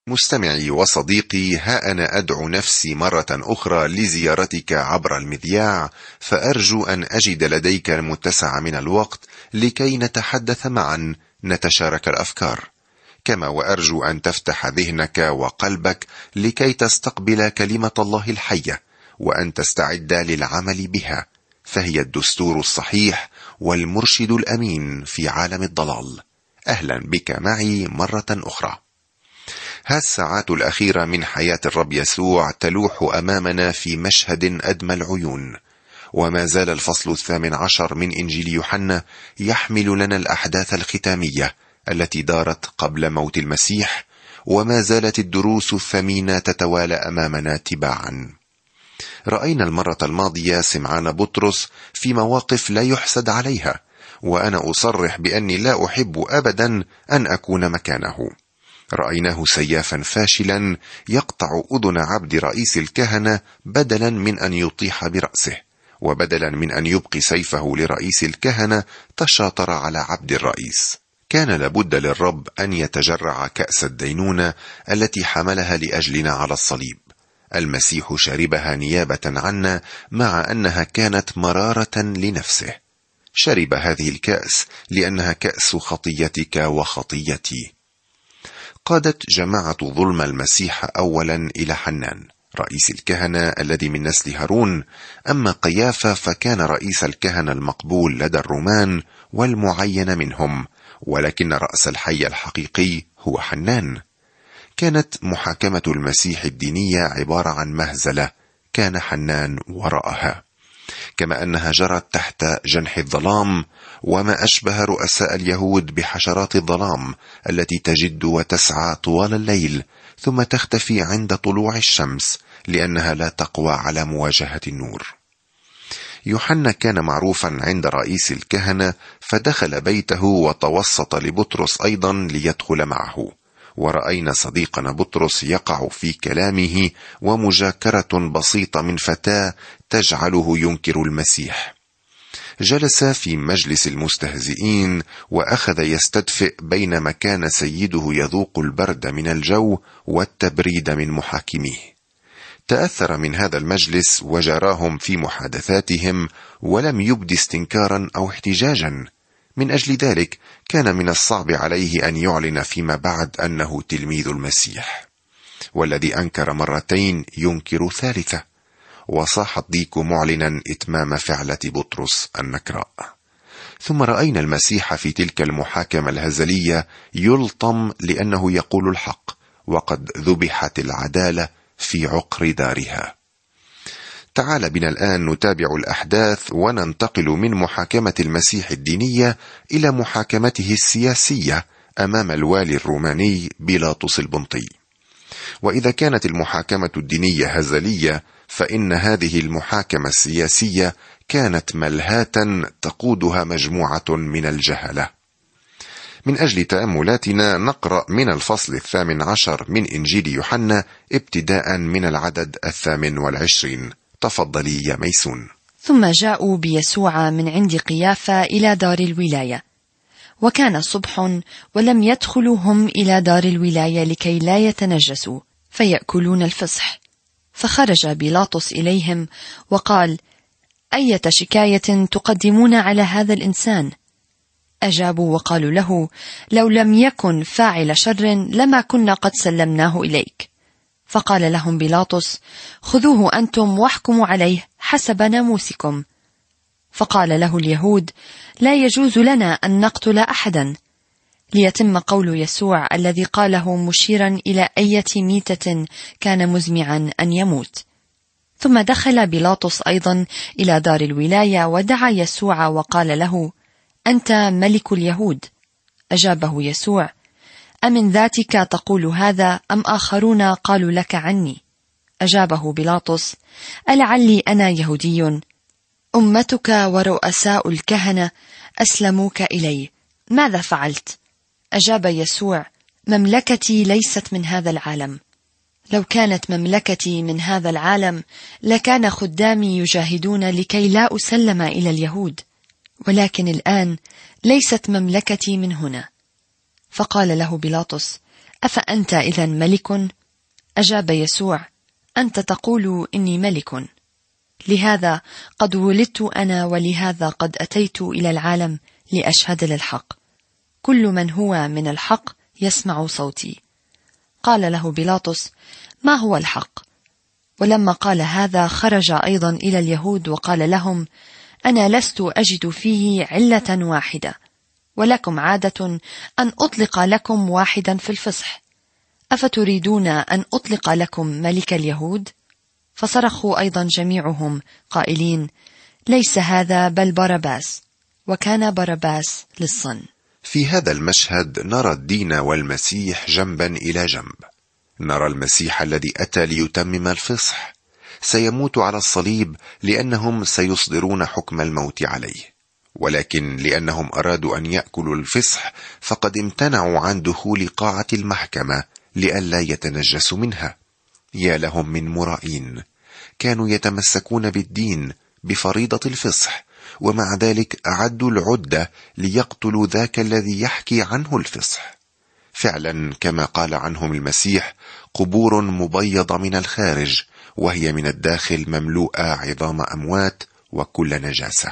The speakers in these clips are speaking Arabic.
مستمعي وصديقي، ها أنا أدعو نفسي مرة أخرى لزيارتك عبر المذياع، فأرجو أن أجد لديك متسع من الوقت لكي نتحدث معا، نتشارك الأفكار، كما وأرجو أن تفتح ذهنك وقلبك لكي تستقبل كلمة الله الحية، وأن تستعد للعمل بها، فهي الدستور الصحيح والمرشد الأمين في عالم الضلال. أهلا بك معي مرة أخرى. ها الساعات الأخيرة من حياة الرب يسوع تلوح أمامنا في مشهد أدمى العيون، وما زال الفصل 18 من إنجيل يوحنا يحمل لنا الأحداث الختامية التي دارت قبل موت المسيح، وما زالت الدروس الثمينة تتوالى أمامنا تباعا. رأينا المرة الماضية سمعان بطرس في مواقف لا يحسد عليها، وأنا أصرح بأني لا أحب أبدا أن أكون مكانه. رأيناه سيافا فاشلا يقطع أذن عبد رئيس الكهنة بدلا من أن يطيح برأسه، وبدلا من أن يبقي سيفه لرئيس الكهنة تشاطر على عبد الرئيس. كان لابد للرب أن يتجرع كأس الدينونة التي حملها لأجلنا على الصليب. المسيح شربها نيابة عنا، مع أنها كانت مرارة لنفسه. شرب هذه الكأس لأنها كأس خطيتك وخطيتي. قادت جماعة ظلم المسيح أولا إلى حنان رئيس الكهنة الذي من نسل هارون، أما قيافة فكان رئيس الكهنة المقبول لدى الرومان والمعين منهم، ولكن رأس الحي الحقيقي هو حنان. كانت محاكمة المسيح الدينية عبارة عن مهزلة كان حنان وراءها، كما أنها جرت تحت جنح الظلام، وما أشبه رؤساء اليهود بحشرات الظلام التي تجد وتسعى طوال الليل ثم تختفي عند طلوع الشمس لأنها لا تقوى على مواجهة النور. يوحنا كان معروفا عند رئيس الكهنة، فدخل بيته وتوسط لبطرس أيضا ليدخل معه، ورأينا صديقنا بطرس يقع في كلامه ومجاكرة بسيطة من فتاة تجعله ينكر المسيح. جلس في مجلس المستهزئين وأخذ يستدفئ بينما كان سيده يذوق البرد من الجو والتبريد من محاكميه. تأثر من هذا المجلس وجراهم في محادثاتهم، ولم يبد استنكارا أو احتجاجا. من أجل ذلك كان من الصعب عليه أن يعلن فيما بعد أنه تلميذ المسيح، والذي أنكر مرتين ينكر ثالثة، وصاح الضيق معلنا إتمام فعلة بطرس النكراء. ثم رأينا المسيح في تلك المحاكمة الهزلية يلطم لأنه يقول الحق، وقد ذبحت العدالة في عقر دارها. تعال بنا الآن نتابع الأحداث وننتقل من محاكمة المسيح الدينية إلى محاكمته السياسية أمام الوالي الروماني بيلاطس البنطي. وإذا كانت المحاكمة الدينية هزلية، فإن هذه المحاكمة السياسية كانت ملهاة تقودها مجموعة من الجهلة. من أجل تأملاتنا نقرأ من الفصل 18 من إنجيل يوحنا ابتداء من العدد 28. تفضلي يا ميسون. ثم جاءوا بيسوع من عند قيافة إلى دار الولاية، وكان صبح ولم يدخلوا هم إلى دار الولاية لكي لا يتنجسوا فيأكلون الفصح. فخرج بيلاطس إليهم وقال: أية شكاية تقدمون على هذا الإنسان؟ أجابوا وقالوا له: لو لم يكن فاعل شر لما كنا قد سلمناه إليك. فقال لهم بيلاطس: خذوه أنتم واحكموا عليه حسب ناموسكم. فقال له اليهود: لا يجوز لنا أن نقتل أحدا، ليتم قول يسوع الذي قاله مشيرا إلى أية ميتة كان مزمعا أن يموت. ثم دخل بيلاطس أيضا إلى دار الولاية ودعا يسوع وقال له: أنت ملك اليهود؟ أجابه يسوع: أمن ذاتك تقول هذا أم آخرون قالوا لك عني؟ أجابه بيلاطس: ألعلي أنا يهودي؟ أمتك ورؤساء الكهنة أسلموك إلي، ماذا فعلت؟ أجاب يسوع: مملكتي ليست من هذا العالم. لو كانت مملكتي من هذا العالم لكان خدامي يجاهدون لكي لا أسلم إلى اليهود، ولكن الآن ليست مملكتي من هنا. فقال له بيلاطس: أفأنت إذن ملك؟ أجاب يسوع: أنت تقول إني ملك. لهذا قد ولدت أنا، ولهذا قد أتيت إلى العالم لأشهد للحق. كل من هو من الحق يسمع صوتي. قال له بيلاطس: ما هو الحق؟ ولما قال هذا خرج أيضا إلى اليهود وقال لهم: أنا لست أجد فيه علة واحدة، ولكم عادة أن أطلق لكم واحدا في الفصح. أفتريدون أن أطلق لكم ملك اليهود؟ فصرخوا أيضا جميعهم قائلين: ليس هذا بل بارباس. وكان بارباس للصن. في هذا المشهد نرى الدين والمسيح جنبا إلى جنب. نرى المسيح الذي أتى ليتمم الفصح سيموت على الصليب لأنهم سيصدرون حكم الموت عليه، ولكن لأنهم أرادوا أن يأكلوا الفصح فقد امتنعوا عن دخول قاعة المحكمة لئلا يتنجسوا منها. يا لهم من مرائين، كانوا يتمسكون بالدين بفريضة الفصح، ومع ذلك أعدوا العدة ليقتلوا ذاك الذي يحكي عنه الفصح. فعلا كما قال عنهم المسيح: قبور مبيضة من الخارج، وهي من الداخل مملوءة عظام أموات وكل نجاسة.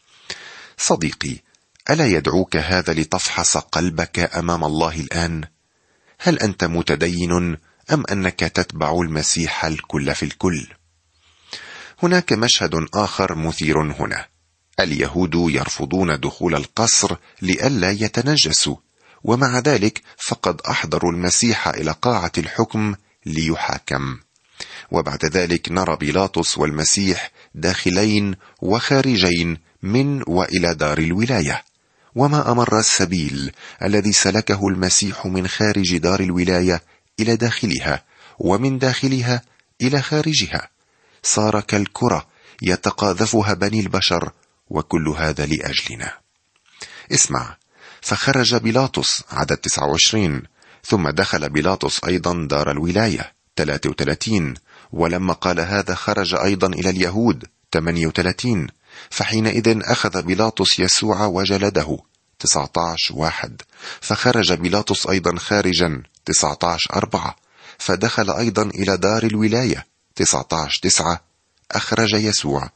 صديقي، ألا يدعوك هذا لتفحص قلبك أمام الله الآن؟ هل أنت متدين أم أنك تتبع المسيح الكل في الكل؟ هناك مشهد آخر مثير هنا. اليهود يرفضون دخول القصر لئلا يتنجسوا، ومع ذلك فقد أحضروا المسيح إلى قاعة الحكم ليحاكم. وبعد ذلك نرى بيلاطس والمسيح داخلين وخارجين من وإلى دار الولاية. وما أمر السبيل الذي سلكه المسيح من خارج دار الولاية إلى داخلها، ومن داخلها إلى خارجها، صار كالكرة يتقاذفها بني البشر، وكل هذا لأجلنا. اسمع: فخرج بيلاطس، عدد 29، ثم دخل بيلاطس أيضا دار الولاية، 33، ولما قال هذا خرج أيضا إلى اليهود، 38، فحينئذ أخذ بيلاطس يسوع وجلده، 19:1، فخرج بيلاطس أيضا خارجا، 19:4، فدخل أيضا إلى دار الولاية، 19:9، أخرج يسوع،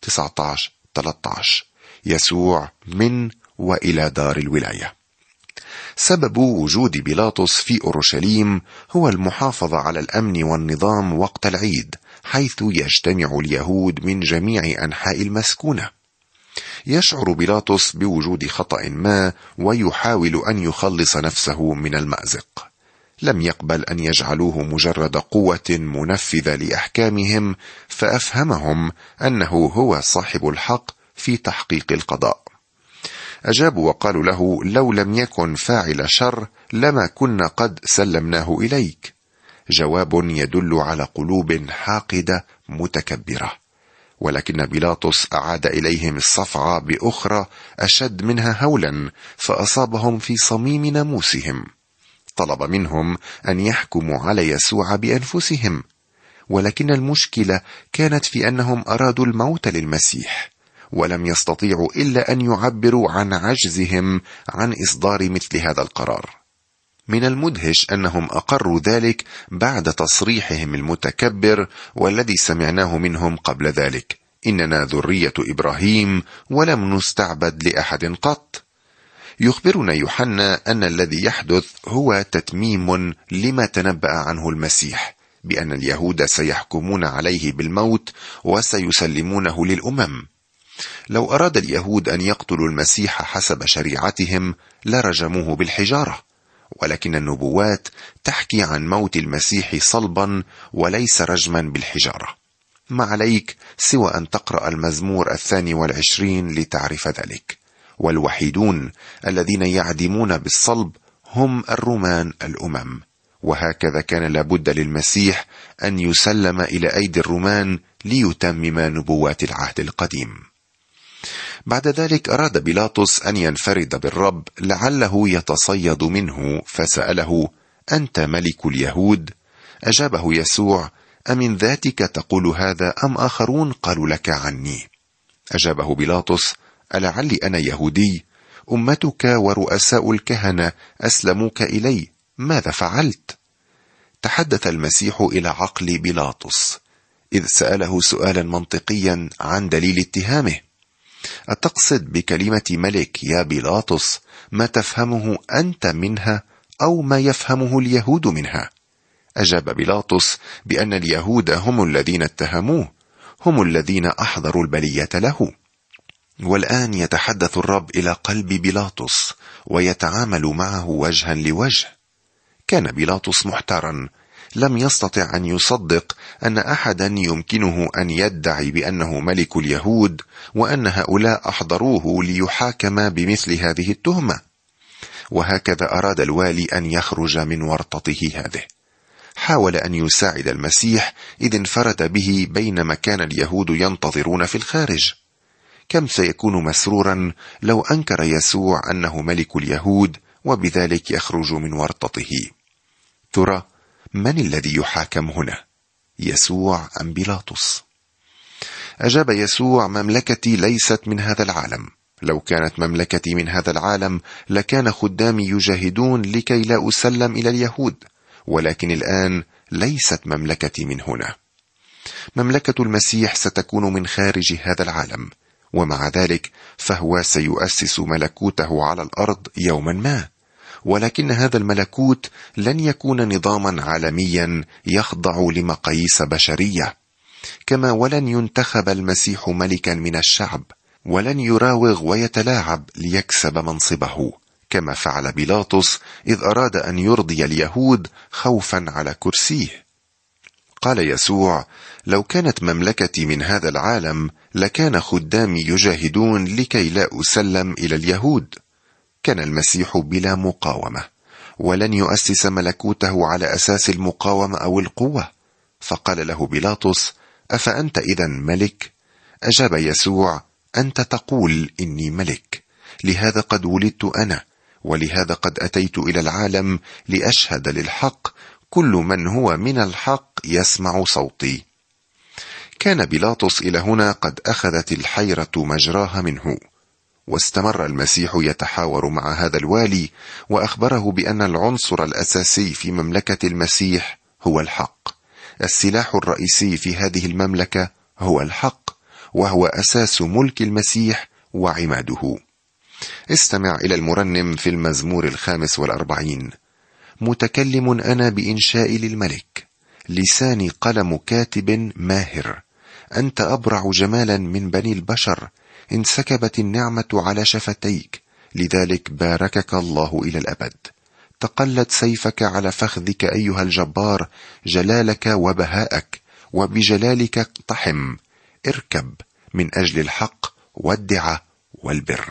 19:13، يسوع من وإلى دار الولاية. سبب وجود بيلاطس في أورشليم هو المحافظة على الأمن والنظام وقت العيد، حيث يجتمع اليهود من جميع أنحاء المسكونة. يشعر بيلاطس بوجود خطأ ما ويحاول أن يخلص نفسه من المأزق. لم يقبل أن يجعلوه مجرد قوة منفذة لأحكامهم، فأفهمهم أنه هو صاحب الحق في تحقيق القضاء. أجابوا وقالوا له: لو لم يكن فاعل شر لما كنا قد سلمناه إليك. جواب يدل على قلوب حاقدة متكبرة. ولكن بيلاطس أعاد إليهم الصفعة بأخرى أشد منها هولا، فأصابهم في صميم ناموسهم. طلب منهم أن يحكموا على يسوع بأنفسهم، ولكن المشكلة كانت في أنهم أرادوا الموت للمسيح، ولم يستطيعوا إلا أن يعبروا عن عجزهم عن إصدار مثل هذا القرار. من المدهش أنهم أقروا ذلك بعد تصريحهم المتكبر والذي سمعناه منهم قبل ذلك: إننا ذرية إبراهيم ولم نستعبد لأحد قط. يخبرنا يوحنا أن الذي يحدث هو تتميم لما تنبأ عنه المسيح، بأن اليهود سيحكمون عليه بالموت وسيسلمونه للأمم. لو أراد اليهود أن يقتلوا المسيح حسب شريعتهم لرجموه بالحجارة، ولكن النبوات تحكي عن موت المسيح صلبا وليس رجما بالحجارة. ما عليك سوى أن تقرأ المزمور 22 لتعرف ذلك. والوحيدون الذين يعدمون بالصلب هم الرومان الأمم، وهكذا كان لابد للمسيح أن يسلم إلى أيدي الرومان ليتمم نبوات العهد القديم. بعد ذلك أراد بيلاطس أن ينفرد بالرب لعله يتصيد منه، فسأله: أنت ملك اليهود؟ أجابه يسوع: أمن ذاتك تقول هذا أم آخرون قالوا لك عني؟ أجابه بيلاطس: ألعلي أنا يهودي؟ أمتك ورؤساء الكهنة أسلموك إلي، ماذا فعلت؟ تحدث المسيح إلى عقل بيلاطس إذ سأله سؤالا منطقيا عن دليل اتهامه. أتقصد بكلمة ملك يا بيلاطس ما تفهمه أنت منها أو ما يفهمه اليهود منها؟ أجاب بيلاطس بأن اليهود هم الذين اتهموه، هم الذين أحضروا البلية له. والآن يتحدث الرب إلى قلب بيلاطس ويتعامل معه وجها لوجه. كان بيلاطس محتارا، لم يستطع أن يصدق أن أحدا يمكنه أن يدعي بأنه ملك اليهود وأن هؤلاء أحضروه ليحاكم بمثل هذه التهمة. وهكذا أراد الوالي أن يخرج من ورطته هذه. حاول أن يساعد المسيح إذ انفرد به بينما كان اليهود ينتظرون في الخارج. كم سيكون مسرورا لو أنكر يسوع أنه ملك اليهود وبذلك يخرج من ورطته. ترى من الذي يحاكم هنا؟ يسوع أم بيلاطس؟ أجاب يسوع: مملكتي ليست من هذا العالم. لو كانت مملكتي من هذا العالم لكان خدامي يجاهدون لكي لا أسلم إلى اليهود، ولكن الآن ليست مملكتي من هنا. مملكة المسيح ستكون من خارج هذا العالم، ومع ذلك فهو سيؤسس ملكوته على الأرض يوما ما، ولكن هذا الملكوت لن يكون نظاما عالميا يخضع لمقاييس بشرية، كما ولن ينتخب المسيح ملكا من الشعب، ولن يراوغ ويتلاعب ليكسب منصبه كما فعل بيلاطس إذ أراد أن يرضي اليهود خوفا على كرسيه. قال يسوع: لو كانت مملكتي من هذا العالم لكان خدامي يجاهدون لكي لا أسلم إلى اليهود. كان المسيح بلا مقاومة، ولن يؤسس ملكوته على أساس المقاومة أو القوة. فقال له بيلاطس: أفأنت إذن ملك؟ أجاب يسوع: أنت تقول إني ملك، لهذا قد ولدت أنا، ولهذا قد أتيت إلى العالم لأشهد للحق، كل من هو من الحق يسمع صوتي. كان بيلاطس إلى هنا قد أخذت الحيرة مجراها منه، واستمر المسيح يتحاور مع هذا الوالي وأخبره بأن العنصر الأساسي في مملكة المسيح هو الحق. السلاح الرئيسي في هذه المملكة هو الحق، وهو أساس ملك المسيح وعماده. استمع إلى المرنم في المزمور 45: متكلم أنا بإنشاء للملك، لساني قلم كاتب ماهر. أنت أبرع جمالا من بني البشر، انسكبت النعمة على شفتيك، لذلك باركك الله إلى الأبد. تقلد سيفك على فخذك أيها الجبار، جلالك وبهاءك، وبجلالك اقتحم. اركب من أجل الحق والدعة والبر.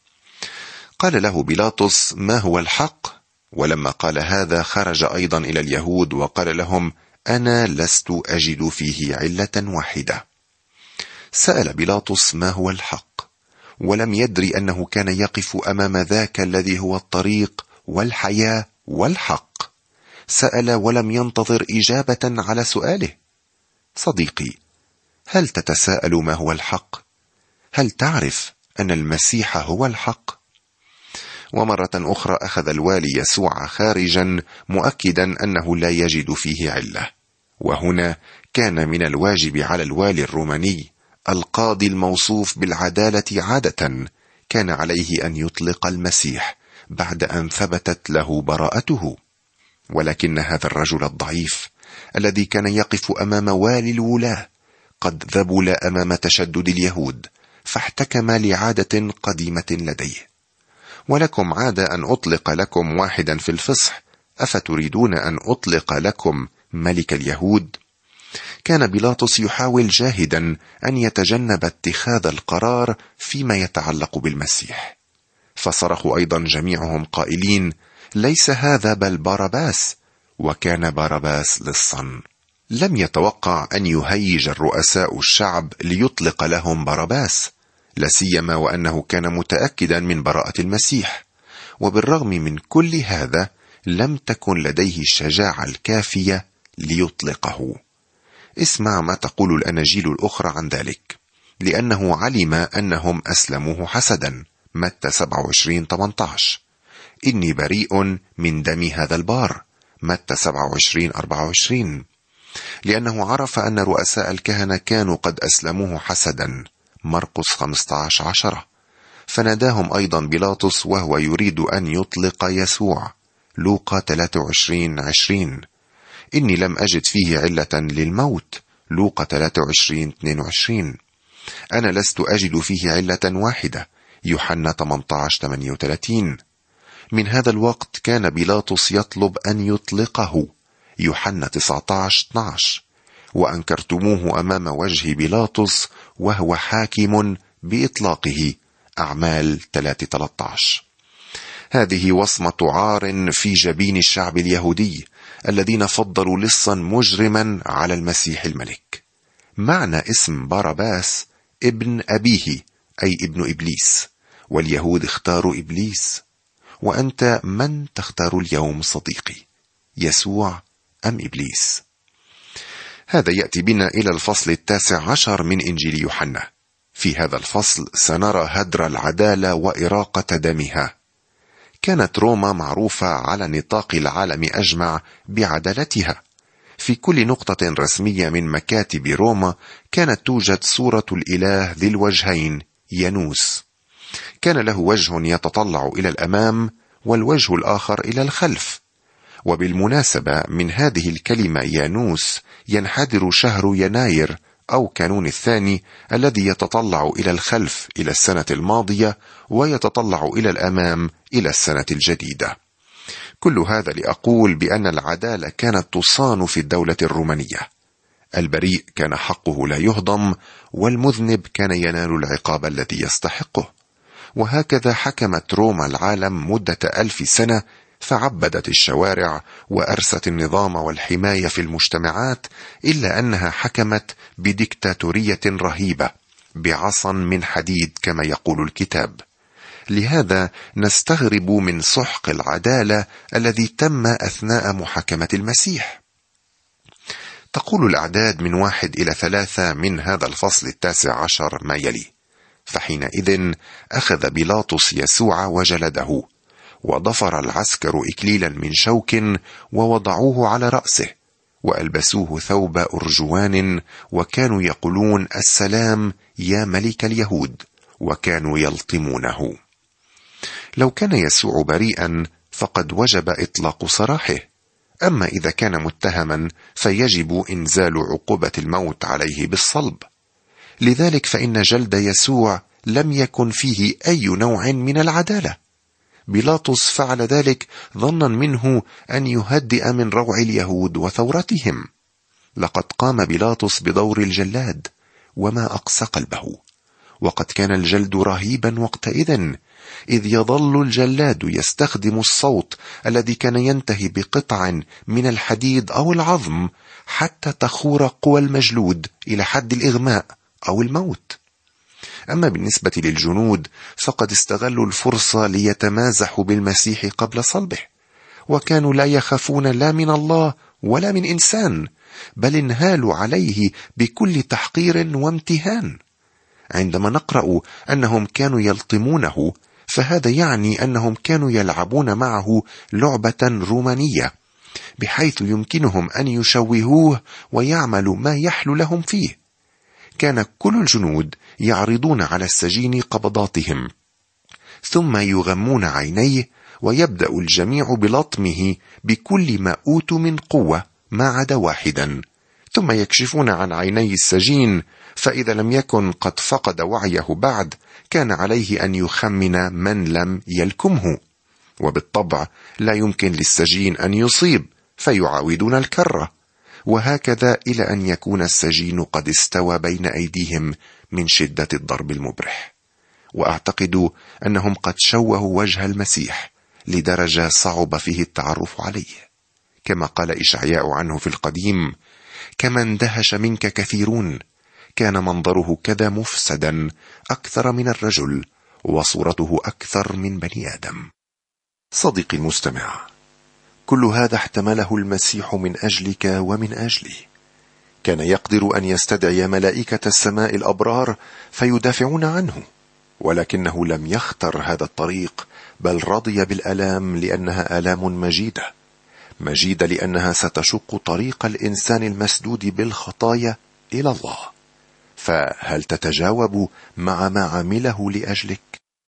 قال له بيلاطس: ما هو الحق؟ ولما قال هذا خرج أيضا إلى اليهود وقال لهم: أنا لست أجد فيه علة واحدة. سأل بيلاطس ما هو الحق، ولم يدري أنه كان يقف أمام ذاك الذي هو الطريق والحياة والحق. سأل ولم ينتظر إجابة على سؤاله. صديقي، هل تتساءل ما هو الحق؟ هل تعرف أن المسيح هو الحق؟ ومرة أخرى أخذ الوالي يسوع خارجا مؤكدا أنه لا يجد فيه علة. وهنا كان من الواجب على الوالي الروماني القاضي الموصوف بالعدالة عادة، كان عليه أن يطلق المسيح بعد أن ثبتت له براءته. ولكن هذا الرجل الضعيف الذي كان يقف أمام والي الولاة قد ذبل أمام تشدد اليهود، فاحتكم لعادة قديمة لديه. ولكم عادة أن أطلق لكم واحدا في الفصح، أفتريدون أن أطلق لكم ملك اليهود؟ كان بيلاطس يحاول جاهدا أن يتجنب اتخاذ القرار فيما يتعلق بالمسيح، فصرخوا أيضا جميعهم قائلين: ليس هذا بل باراباس. وكان باراباس لصا. لم يتوقع أن يهيج الرؤساء الشعب ليطلق لهم باراباس، لاسيما وأنه كان متأكدا من براءة المسيح. وبالرغم من كل هذا لم تكن لديه الشجاعة الكافية ليطلقه. اسمع ما تقول الأناجيل الأخرى عن ذلك: لأنه علم أنهم أسلموه حسدا، متى 27:18. إني بريء من دم هذا البار، متى 27:24، لأنه عرف أن رؤساء الكهنة كانوا قد أسلموه حسدا، مرقس 15:10، فناداهم أيضا بيلاطس وهو يريد أن يطلق يسوع، لوقا 23:20، إني لم أجد فيه علة للموت، لوقا 23:22، أنا لست أجد فيه علة واحدة، يوحنا 18:38. من هذا الوقت كان بيلاطس يطلب أن يطلقه، يوحنا 19:12، وأنكرتموه أمام وجه بيلاطس وهو حاكم بإطلاقه، أعمال 3:13. هذه وصمة عار في جبين الشعب اليهودي الذين فضلوا لصا مجرما على المسيح الملك. معنى اسم باراباس ابن أبيه، أي ابن إبليس، واليهود اختاروا إبليس. وأنت من تختار اليوم صديقي، يسوع أم إبليس؟ هذا يأتي بنا إلى الفصل 19 من إنجيل يوحنا. في هذا الفصل سنرى هدر العدالة وإراقة دمها. كانت روما معروفة على نطاق العالم أجمع بعدالتها. في كل نقطة رسمية من مكاتب روما كانت توجد صورة الإله ذي الوجهين، يانوس. كان له وجه يتطلع إلى الأمام والوجه الآخر إلى الخلف. وبالمناسبة من هذه الكلمة يانوس ينحدر شهر يناير أو كانون الثاني، الذي يتطلع إلى الخلف إلى السنة الماضية ويتطلع إلى الأمام إلى السنة الجديدة. كل هذا لأقول بأن العدالة كانت تصان في الدولة الرومانية. البريء كان حقه لا يهضم، والمذنب كان ينال العقاب الذي يستحقه. وهكذا حكمت روما العالم مدة 1000 سنة، فعبدت الشوارع وأرست النظام والحماية في المجتمعات، إلا أنها حكمت بديكتاتورية رهيبة بعصا من حديد كما يقول الكتاب. لهذا نستغرب من سحق العدالة الذي تم أثناء محاكمة المسيح. تقول الأعداد من 1 إلى 3 من هذا الفصل 19 ما يلي: فحينئذ أخذ بيلاطس يسوع وجلده، وضفر العسكر إكليلا من شوك ووضعوه على رأسه، وألبسوه ثوب أرجوان، وكانوا يقولون: السلام يا ملك اليهود، وكانوا يلطمونه. لو كان يسوع بريئا فقد وجب إطلاق سراحه، أما إذا كان متهما فيجب إنزال عقوبة الموت عليه بالصلب. لذلك فإن جلد يسوع لم يكن فيه أي نوع من العدالة. بيلاطس فعل ذلك ظنا منه أن يهدئ من روع اليهود وثورتهم. لقد قام بيلاطس بدور الجلاد، وما أقسى قلبه. وقد كان الجلد رهيبا وقتئذ، إذ يظل الجلاد يستخدم الصوت الذي كان ينتهي بقطع من الحديد أو العظم حتى تخور قوى المجلود إلى حد الإغماء أو الموت. أما بالنسبة للجنود فقد استغلوا الفرصة ليتمازحوا بالمسيح قبل صلبه، وكانوا لا يخافون لا من الله ولا من إنسان، بل انهالوا عليه بكل تحقير وامتهان. عندما نقرأ أنهم كانوا يلطمونه، فهذا يعني أنهم كانوا يلعبون معه لعبة رومانية، بحيث يمكنهم أن يشوهوه ويعملوا ما يحلو لهم فيه. كان كل الجنود يعرضون على السجين قبضاتهم، ثم يغمون عينيه، ويبدأ الجميع بلطمه بكل ما أوتوا من قوة ما عدا واحدا، ثم يكشفون عن عيني السجين، فإذا لم يكن قد فقد وعيه بعد كان عليه أن يخمن من لم يلكمه، وبالطبع لا يمكن للسجين أن يصيب فيعاودون الكرة، وهكذا إلى أن يكون السجين قد استوى بين أيديهم من شدة الضرب المبرح. وأعتقد أنهم قد شوهوا وجه المسيح لدرجة صعب فيه التعرف عليه، كما قال إشعياء عنه في القديم: كما اندهش منك كثيرون، كان منظره كذا مفسدا أكثر من الرجل، وصورته أكثر من بني آدم. صديقي المستمع، كل هذا احتمله المسيح من أجلك ومن أجلي. كان يقدر أن يستدعي ملائكة السماء الأبرار فيدافعون عنه، ولكنه لم يختر هذا الطريق، بل رضي بالآلام لأنها آلام مجيدة لأنها ستشق طريق الإنسان المسدود بالخطايا إلى الله. فهل تتجاوب مع ما عمله لأجلك؟